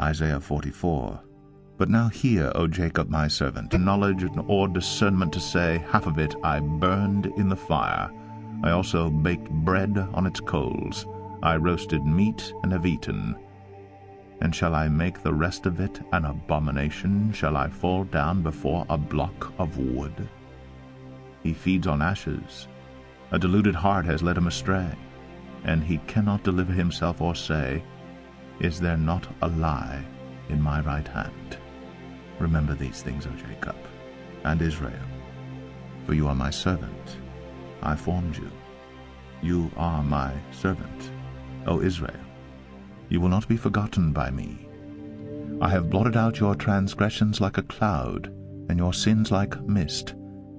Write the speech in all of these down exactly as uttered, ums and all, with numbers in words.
Isaiah forty-four. But now hear, O Jacob my servant, knowledge or discernment to say, half of it I burned in the fire. I also baked bread on its coals. I roasted meat and have eaten. And shall I make the rest of it an abomination? Shall I fall down before a block of wood? He feeds on ashes. A deluded heart has led him astray, and he cannot deliver himself or say, Is there not a lie in my right hand? Remember these things, O Jacob, and Israel, for you are my servant. I formed you. You are my servant, O Israel. You will not be forgotten by me. I have blotted out your transgressions like a cloud, and your sins like mist.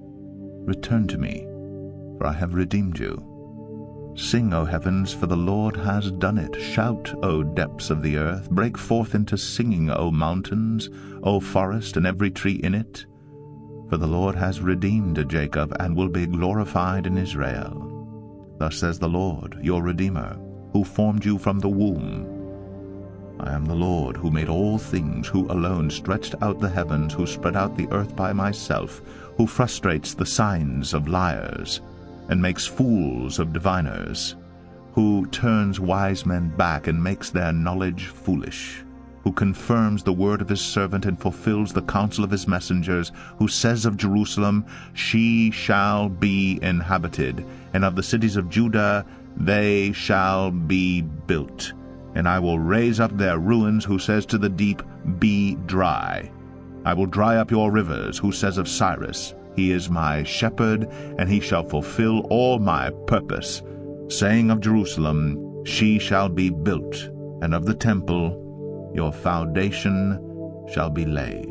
Return to me, for I have redeemed you. Sing, O heavens, for the Lord has done it. Shout, O depths of the earth. Break forth into singing, O mountains, O forest, and every tree in it. For the Lord has redeemed Jacob, and will be glorified in Israel. Thus says the Lord, your Redeemer, who formed you from the womb. I am the Lord, who made all things, who alone stretched out the heavens, who spread out the earth by myself, who frustrates the signs of liars, and makes fools of diviners, who turns wise men back and makes their knowledge foolish, who confirms the word of his servant and fulfills the counsel of his messengers, who says of Jerusalem, She shall be inhabited, and of the cities of Judah, they shall be built. And I will raise up their ruins, who says to the deep, Be dry. I will dry up your rivers, who says of Cyrus, He is my shepherd, and he shall fulfill all my purpose, saying of Jerusalem, She shall be built, and of the temple, Your foundation shall be laid.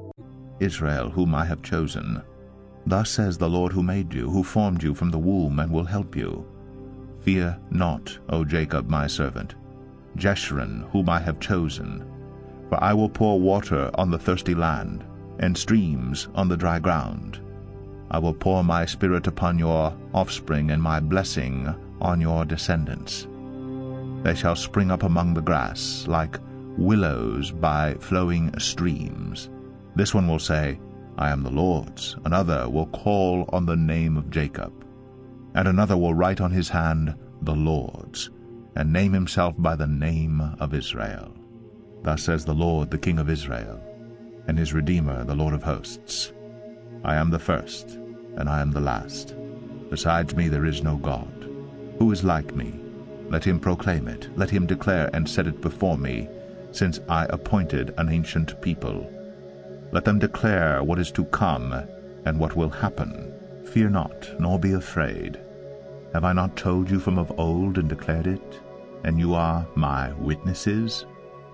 Israel, whom I have chosen, thus says the Lord who made you, who formed you from the womb, and will help you. Fear not, O Jacob my servant, Jeshurun, whom I have chosen. For I will pour water on the thirsty land, and streams on the dry ground. I will pour my spirit upon your offspring, and my blessing on your descendants. They shall spring up among the grass, like willows by flowing streams. This one will say, I am the Lord's. Another will call on the name of Jacob. And another will write on his hand, the Lord's, and name himself by the name of Israel. Thus says the Lord, the King of Israel, and his Redeemer, the Lord of hosts. I am the first, and I am the last. Besides me there is no God. Who is like me? Let him proclaim it. Let him declare and set it before me, since I appointed an ancient people. Let them declare what is to come, and what will happen. Fear not, nor be afraid. Have I not told you from of old and declared it? And you are my witnesses?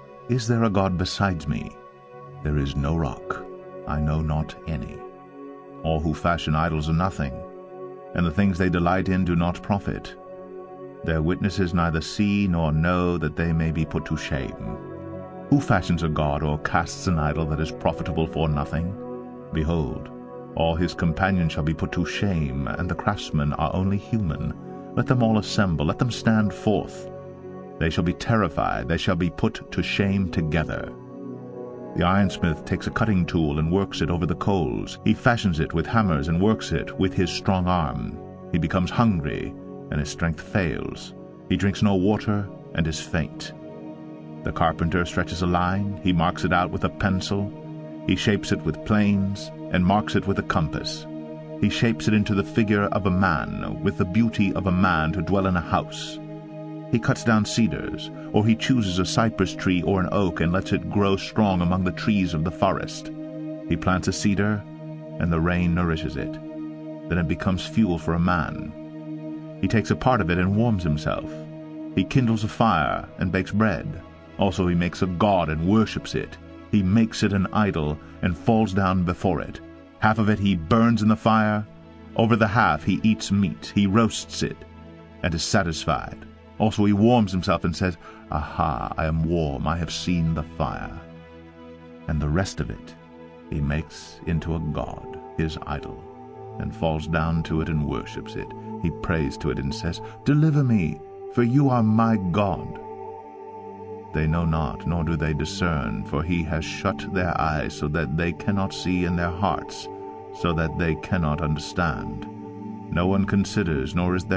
Is there a God besides me? There is no rock. I know not any. All who fashion idols are nothing, and the things they delight in do not profit. Their witnesses neither see nor know, that they may be put to shame. Who fashions a god or casts an idol that is profitable for nothing? Behold, all his companions shall be put to shame, and the craftsmen are only human. Let them all assemble, let them stand forth. They shall be terrified, they shall be put to shame together. The ironsmith takes a cutting tool and works it over the coals. He fashions it with hammers and works it with his strong arm. He becomes hungry, and his strength fails. He drinks no water and is faint. The carpenter stretches a line, he marks it out with a pencil. He shapes it with planes, and marks it with a compass. He shapes it into the figure of a man, with the beauty of a man to dwell in a house. He cuts down cedars, or he chooses a cypress tree or an oak, and lets it grow strong among the trees of the forest. He plants a cedar, and the rain nourishes it. Then it becomes fuel for a man. He takes a part of it and warms himself. He kindles a fire and bakes bread. Also he makes a god and worships it. He makes it an idol and falls down before it. Half of it he burns in the fire. Over the half he eats meat. He roasts it and is satisfied. Also he warms himself and says, Aha, I am warm, I have seen the fire. And the rest of it he makes into a god, his idol, and falls down to it and worships it. He prays to it and says, Deliver me, for you are my God. they know not, nor do they discern, for he has shut their eyes, so that they cannot see, and their hearts, so that they cannot understand. No one considers, nor is there